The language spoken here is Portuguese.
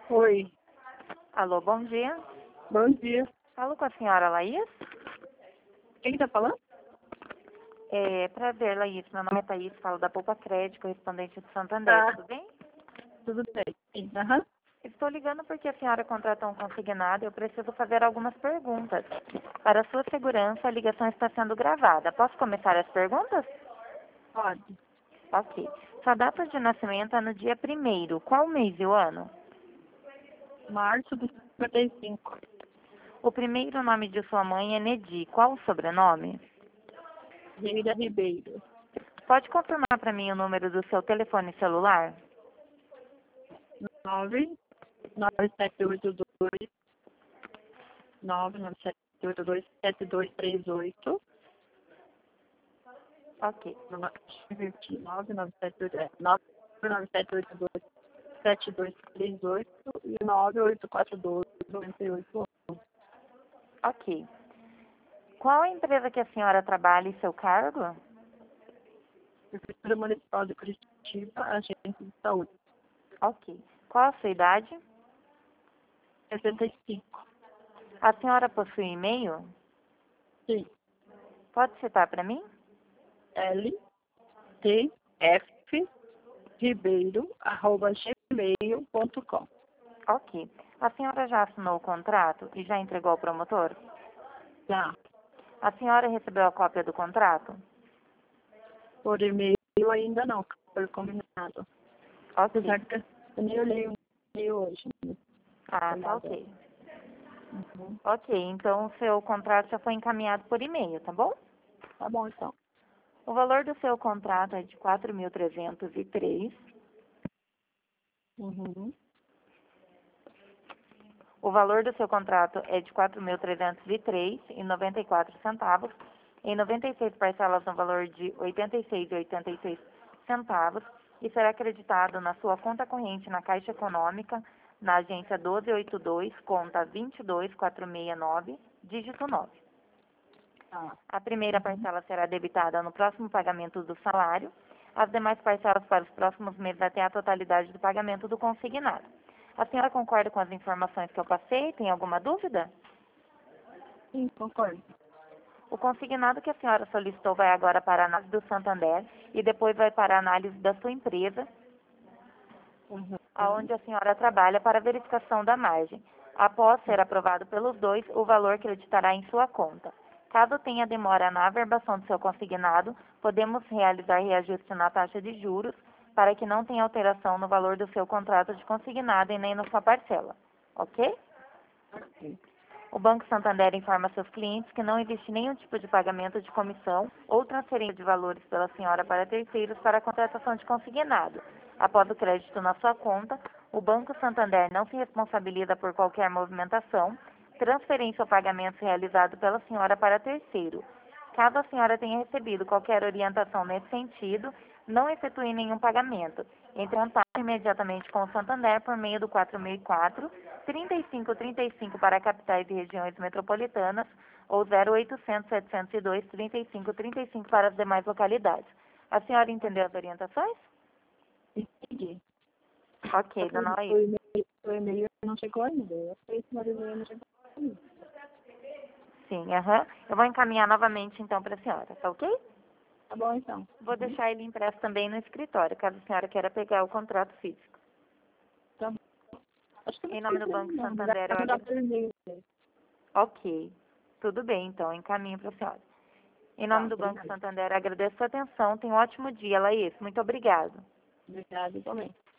Oi, Alô, bom dia. bom dia. Falo com a senhora Laís? Quem tá falando? Prazer, Laís. Meu nome é Thaís, falo da Poupa Crédito, correspondente do Santander, Ah, tudo bem? tudo bem. Sim, aham. Estou ligando porque a senhora contratou um consignado e eu preciso fazer algumas perguntas. Para sua segurança, a ligação está sendo gravada. Posso começar as perguntas? Pode. Ok. Sua data de nascimento é no dia 1º. Qual mês e o ano? Março de 55. O primeiro nome de sua mãe é Nedi. Qual o sobrenome? Vieira Ribeiro. Pode confirmar para mim o número do seu telefone celular? 99782 99782 7238. Ok. 99782 7238 e 9842 98. Ok. Qual a empresa que a senhora trabalha e seu cargo? Prefeitura Municipal de Curitiba, Agência de Saúde. Ok. Qual a sua idade? 65. A senhora possui e-mail? Sim. Pode citar para mim? ltfribeiro@gmail.com. Ok. A senhora já assinou o contrato e já entregou ao promotor? Tá. A senhora recebeu a cópia do contrato? Por e-mail ainda não, foi combinado. Ok. Apesar que eu nem olhei o e-mail hoje. Ah, tá Olhada. ok. Uhum. Ok, então o seu contrato já foi encaminhado por e-mail, tá bom? Tá bom, então. O valor do seu contrato é de 4.303. Uhum. O valor do seu contrato é de 4.303,94 em 96 parcelas no valor de 86,86 centavos e será acreditado na sua conta corrente na Caixa Econômica, na agência 1282, conta 22469, dígito 9. Tá. A primeira parcela será debitada no próximo pagamento do salário, as demais parcelas para os próximos meses até a totalidade do pagamento do consignado. A senhora concorda com as informações que eu passei? Tem alguma dúvida? Sim, concordo. O consignado que a senhora solicitou vai agora para a análise do Santander e depois vai para a análise da sua empresa, Uhum. aonde a senhora trabalha, para verificação da margem. Após ser aprovado pelos dois, o valor creditará em sua conta. Caso tenha demora na averbação do seu consignado, podemos realizar reajuste na taxa de juros para que não tenha alteração no valor do seu contrato de consignado e nem na sua parcela. Ok? Ok. O Banco Santander informa seus clientes que não existe nenhum tipo de pagamento de comissão ou transferência de valores pela senhora para terceiros para a contratação de consignado. Após o crédito na sua conta, o Banco Santander não se responsabiliza por qualquer movimentação, transferência ou pagamento realizado pela senhora para terceiro. Caso a senhora tenha recebido qualquer orientação nesse sentido, não efetue nenhum pagamento. Entre em contato imediatamente com o Santander por meio do 4004 3535 para capitais e regiões metropolitanas ou 0800 702 3535 para as demais localidades. A senhora entendeu as orientações? Entendi. Só Ok, que dona Laís. o e-mail não chegou ainda. Eu sei que o e-mail não chegou ainda. Sim, aham. Eu vou encaminhar novamente então para a senhora, tá ok? Tá bom, então. Vou Uhum. deixar ele impresso também no escritório, caso a senhora queira pegar o contrato físico. Tá bom. Acho que eu não Em nome do sei Banco não. Santander, eu Vai mandar agradeço. por e-mail. Ok, tudo bem, então, encaminho para a senhora. Em Tá, nome do Banco obrigada. Santander, agradeço a atenção. Tenha um ótimo dia, Laís. Muito obrigada. Obrigada, igualmente.